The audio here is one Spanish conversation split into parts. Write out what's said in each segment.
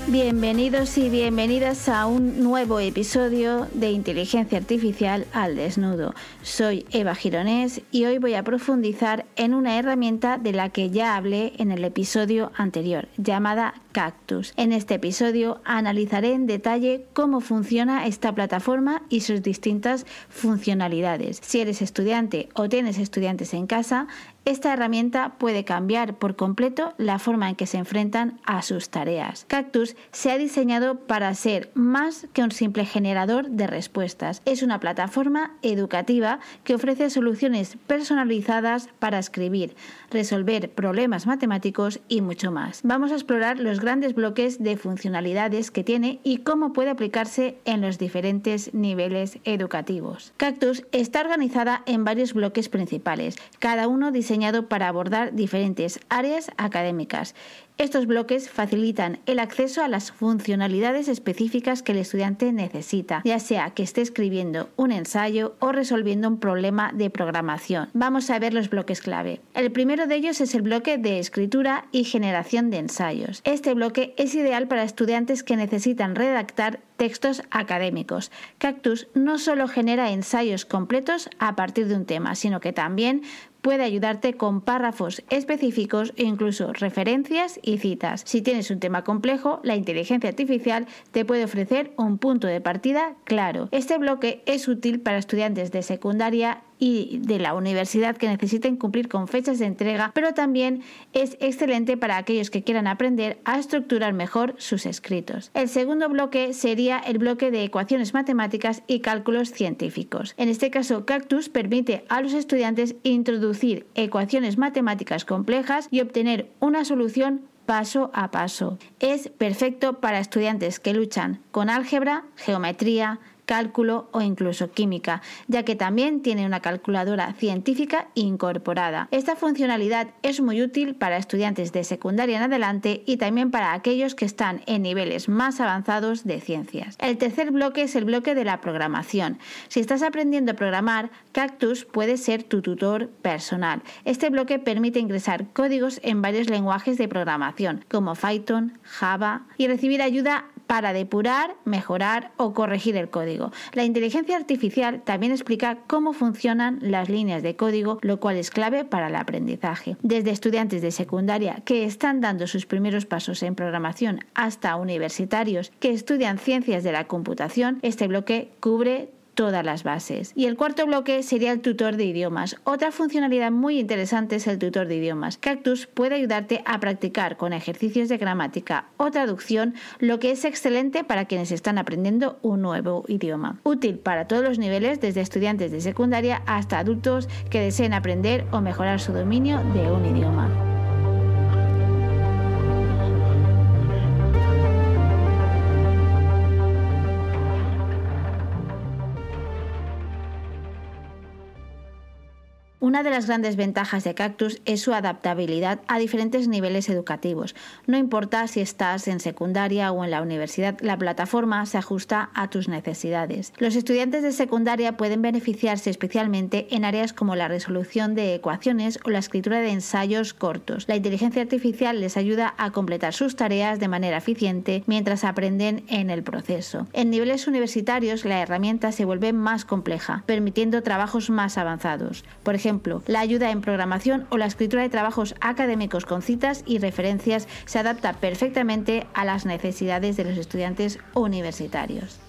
Bienvenidos y bienvenidas a un nuevo episodio de Inteligencia Artificial al Desnudo. Soy Eva Gironés y hoy voy a profundizar en una herramienta de la que ya hablé en el episodio anterior, llamada Cactus. En este episodio analizaré en detalle cómo funciona esta plataforma y sus distintas funcionalidades. Si eres estudiante o tienes estudiantes en casa, esta herramienta puede cambiar por completo la forma en que se enfrentan a sus tareas. Cactus se ha diseñado para ser más que un simple generador de respuestas. Es una plataforma educativa que ofrece soluciones personalizadas para escribir, resolver problemas matemáticos y mucho más. Vamos a explorar los grandes bloques de funcionalidades que tiene y cómo puede aplicarse en los diferentes niveles educativos. Cactus está organizada en varios bloques principales, cada uno diseñado para abordar diferentes áreas académicas. Estos bloques facilitan el acceso a las funcionalidades específicas que el estudiante necesita, ya sea que esté escribiendo un ensayo o resolviendo un problema de programación. Vamos a ver los bloques clave. El primero de ellos es el bloque de escritura y generación de ensayos. Este bloque es ideal para estudiantes que necesitan redactar textos académicos. Cactus no solo genera ensayos completos a partir de un tema, sino que también puede ayudarte con párrafos específicos e incluso referencias y citas. Si tienes un tema complejo, la inteligencia artificial te puede ofrecer un punto de partida claro. Este bloque es útil para estudiantes de secundaria y de la universidad que necesiten cumplir con fechas de entrega, pero también es excelente para aquellos que quieran aprender a estructurar mejor sus escritos. El segundo bloque sería el bloque de ecuaciones matemáticas y cálculos científicos. En este caso, Cactus permite a los estudiantes introducir ecuaciones matemáticas complejas y obtener una solución paso a paso. Es perfecto para estudiantes que luchan con álgebra, geometría, cálculo o incluso química, ya que también tiene una calculadora científica incorporada. Esta funcionalidad es muy útil para estudiantes de secundaria en adelante y también para aquellos que están en niveles más avanzados de ciencias. El tercer bloque es el bloque de la programación. Si estás aprendiendo a programar, Cactus puede ser tu tutor personal. Este bloque permite ingresar códigos en varios lenguajes de programación, como Python, Java, y recibir ayuda para depurar, mejorar o corregir el código. La inteligencia artificial también explica cómo funcionan las líneas de código, lo cual es clave para el aprendizaje. Desde estudiantes de secundaria que están dando sus primeros pasos en programación hasta universitarios que estudian ciencias de la computación, este bloque cubre todas las bases. Y el cuarto bloque sería el tutor de idiomas. Otra funcionalidad muy interesante es el tutor de idiomas. Cactus puede ayudarte a practicar con ejercicios de gramática o traducción, lo que es excelente para quienes están aprendiendo un nuevo idioma. Útil para todos los niveles, desde estudiantes de secundaria hasta adultos que deseen aprender o mejorar su dominio de un idioma. Una de las grandes ventajas de Cactus es su adaptabilidad a diferentes niveles educativos. No importa si estás en secundaria o en la universidad, la plataforma se ajusta a tus necesidades. Los estudiantes de secundaria pueden beneficiarse especialmente en áreas como la resolución de ecuaciones o la escritura de ensayos cortos. La inteligencia artificial les ayuda a completar sus tareas de manera eficiente mientras aprenden en el proceso. En niveles universitarios, la herramienta se vuelve más compleja, permitiendo trabajos más avanzados. Por ejemplo, la ayuda en programación o la escritura de trabajos académicos con citas y referencias se adapta perfectamente a las necesidades de los estudiantes universitarios.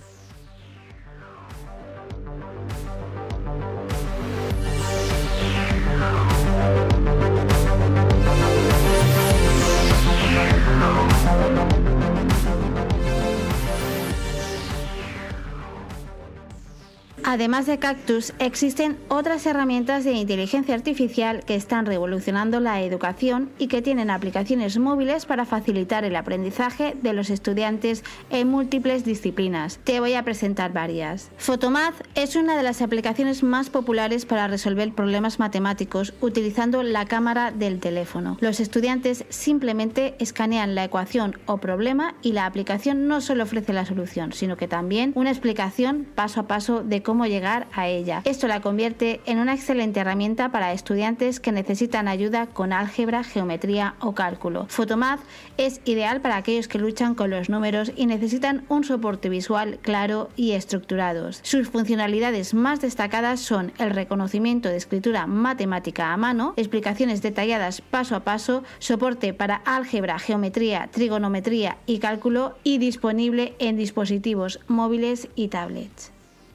Además de Cactus, existen otras herramientas de inteligencia artificial que están revolucionando la educación y que tienen aplicaciones móviles para facilitar el aprendizaje de los estudiantes en múltiples disciplinas. Te voy a presentar varias. Photomath es una de las aplicaciones más populares para resolver problemas matemáticos utilizando la cámara del teléfono. Los estudiantes simplemente escanean la ecuación o problema y la aplicación no solo ofrece la solución, sino que también una explicación paso a paso de cómo cómo llegar a ella. Esto la convierte en una excelente herramienta para estudiantes que necesitan ayuda con álgebra, geometría o cálculo. Photomath es ideal para aquellos que luchan con los números y necesitan un soporte visual claro y estructurados. Sus funcionalidades más destacadas son el reconocimiento de escritura matemática a mano, explicaciones detalladas paso a paso, soporte para álgebra, geometría, trigonometría y cálculo, y disponible en dispositivos móviles y tablets.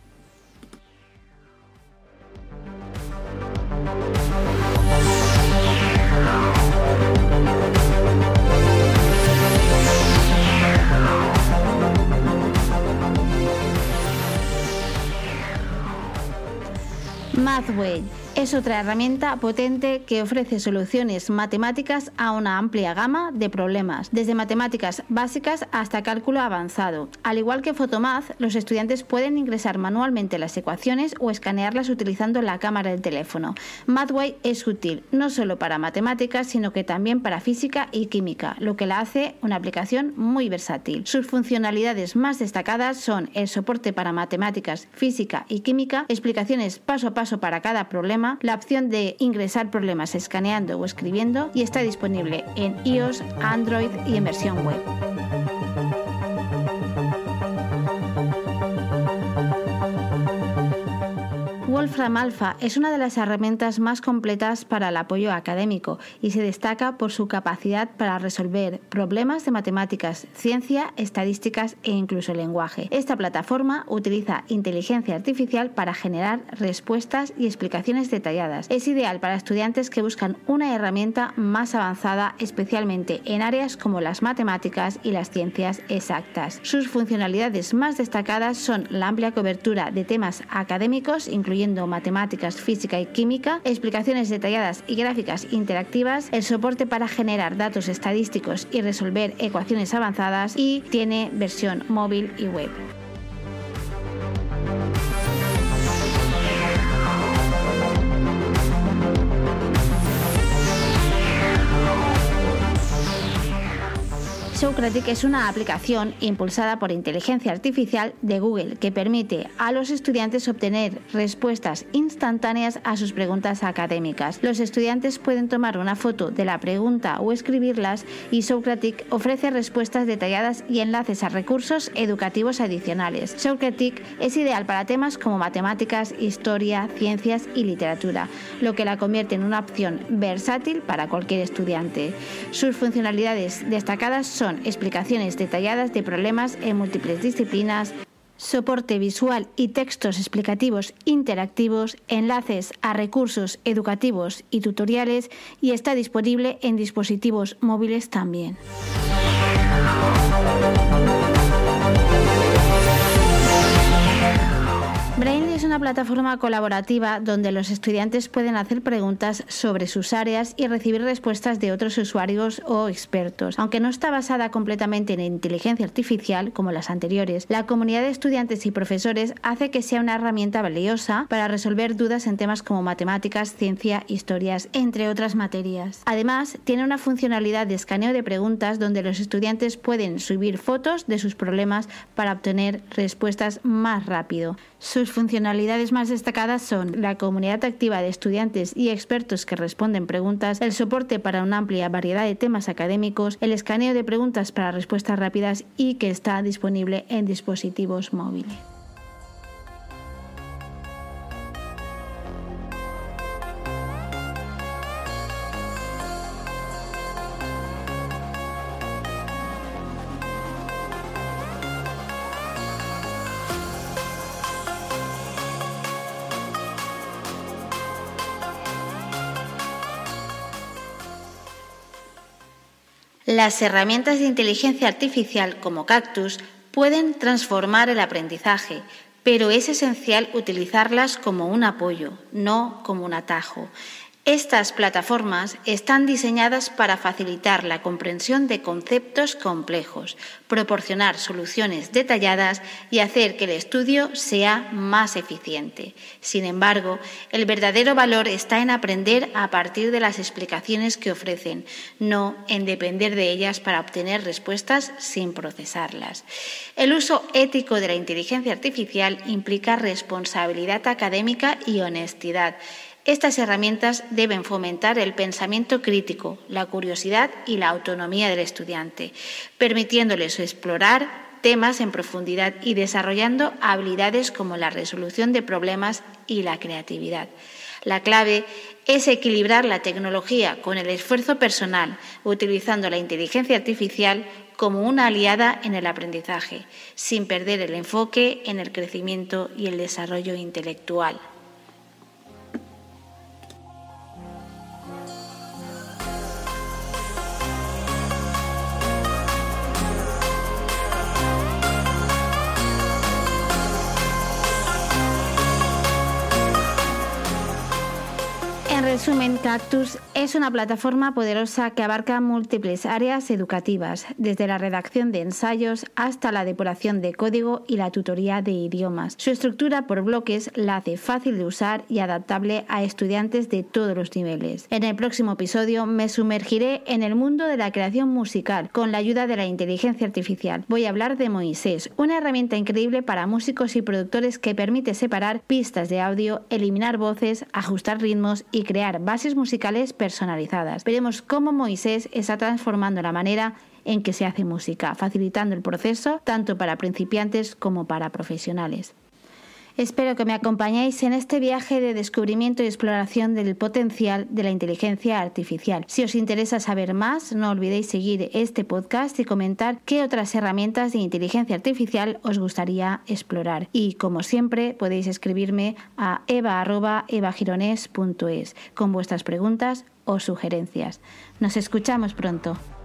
Mathway es otra herramienta potente que ofrece soluciones matemáticas a una amplia gama de problemas, desde matemáticas básicas hasta cálculo avanzado. Al igual que Photomath, los estudiantes pueden ingresar manualmente las ecuaciones o escanearlas utilizando la cámara del teléfono. Mathway es útil no solo para matemáticas, sino que también para física y química, lo que la hace una aplicación muy versátil. Sus funcionalidades más destacadas son el soporte para matemáticas, física y química, explicaciones paso a paso para cada problema, la opción de ingresar problemas escaneando o escribiendo, y está disponible en iOS, Android y en versión web. Wolfram Alpha es una de las herramientas más completas para el apoyo académico y se destaca por su capacidad para resolver problemas de matemáticas, ciencia, estadísticas e incluso lenguaje. Esta plataforma utiliza inteligencia artificial para generar respuestas y explicaciones detalladas. Es ideal para estudiantes que buscan una herramienta más avanzada, especialmente en áreas como las matemáticas y las ciencias exactas. Sus funcionalidades más destacadas son la amplia cobertura de temas académicos, incluyendo matemáticas, física y química, explicaciones detalladas y gráficas interactivas, el soporte para generar datos estadísticos y resolver ecuaciones avanzadas, y tiene versión móvil y web. Socratic es una aplicación impulsada por inteligencia artificial de Google que permite a los estudiantes obtener respuestas instantáneas a sus preguntas académicas. Los estudiantes pueden tomar una foto de la pregunta o escribirlas, y Socratic ofrece respuestas detalladas y enlaces a recursos educativos adicionales. Socratic es ideal para temas como matemáticas, historia, ciencias y literatura, lo que la convierte en una opción versátil para cualquier estudiante. Sus funcionalidades destacadas son explicaciones detalladas de problemas en múltiples disciplinas, soporte visual y textos explicativos interactivos, enlaces a recursos educativos y tutoriales, y está disponible en dispositivos móviles también. Brainly es una plataforma colaborativa donde los estudiantes pueden hacer preguntas sobre sus áreas y recibir respuestas de otros usuarios o expertos. Aunque no está basada completamente en inteligencia artificial como las anteriores, la comunidad de estudiantes y profesores hace que sea una herramienta valiosa para resolver dudas en temas como matemáticas, ciencia, historias, entre otras materias. Además, tiene una funcionalidad de escaneo de preguntas donde los estudiantes pueden subir fotos de sus problemas para obtener respuestas más rápido. Sus funcionalidades más destacadas son la comunidad activa de estudiantes y expertos que responden preguntas, el soporte para una amplia variedad de temas académicos, el escaneo de preguntas para respuestas rápidas, y que está disponible en dispositivos móviles. Las herramientas de inteligencia artificial como Cactus pueden transformar el aprendizaje, pero es esencial utilizarlas como un apoyo, no como un atajo. Estas plataformas están diseñadas para facilitar la comprensión de conceptos complejos, proporcionar soluciones detalladas y hacer que el estudio sea más eficiente. Sin embargo, el verdadero valor está en aprender a partir de las explicaciones que ofrecen, no en depender de ellas para obtener respuestas sin procesarlas. El uso ético de la inteligencia artificial implica responsabilidad académica y honestidad. Estas herramientas deben fomentar el pensamiento crítico, la curiosidad y la autonomía del estudiante, permitiéndoles explorar temas en profundidad y desarrollando habilidades como la resolución de problemas y la creatividad. La clave es equilibrar la tecnología con el esfuerzo personal, utilizando la inteligencia artificial como una aliada en el aprendizaje, sin perder el enfoque en el crecimiento y el desarrollo intelectual. En resumen, Cactus es una plataforma poderosa que abarca múltiples áreas educativas, desde la redacción de ensayos hasta la depuración de código y la tutoría de idiomas. Su estructura por bloques la hace fácil de usar y adaptable a estudiantes de todos los niveles. En el próximo episodio me sumergiré en el mundo de la creación musical con la ayuda de la inteligencia artificial. Voy a hablar de Moisés, una herramienta increíble para músicos y productores que permite separar pistas de audio, eliminar voces, ajustar ritmos y crear bases musicales personalizadas. Veremos cómo Moisés está transformando la manera en que se hace música, facilitando el proceso tanto para principiantes como para profesionales. Espero que me acompañéis en este viaje de descubrimiento y exploración del potencial de la inteligencia artificial. Si os interesa saber más, no olvidéis seguir este podcast y comentar qué otras herramientas de inteligencia artificial os gustaría explorar. Y como siempre, podéis escribirme a eva@evagirones.es con vuestras preguntas o sugerencias. Nos escuchamos pronto.